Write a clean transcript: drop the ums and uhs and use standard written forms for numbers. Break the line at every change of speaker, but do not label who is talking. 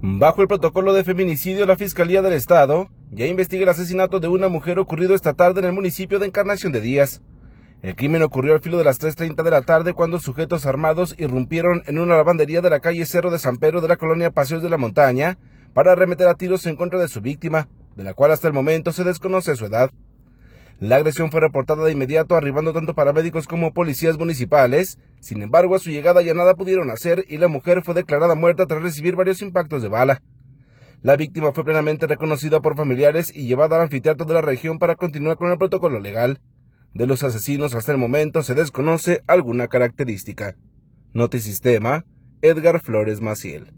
Bajo el protocolo de feminicidio, la Fiscalía del Estado ya investiga el asesinato de una mujer ocurrido esta tarde en el municipio de Encarnación de Díaz. El crimen ocurrió al filo de las 3:30 de la tarde cuando sujetos armados irrumpieron en una lavandería de la calle Cerro de San Pedro de la colonia Paseos de la Montaña para arremeter a tiros en contra de su víctima, de la cual hasta el momento se desconoce su edad. La agresión fue reportada de inmediato, arribando tanto paramédicos como policías municipales. Sin embargo, a su llegada ya nada pudieron hacer y la mujer fue declarada muerta tras recibir varios impactos de bala. La víctima fue plenamente reconocida por familiares y llevada al anfiteatro de la región para continuar con el protocolo legal. De los asesinos hasta el momento se desconoce alguna característica. Notisistema, Edgar Flores Maciel.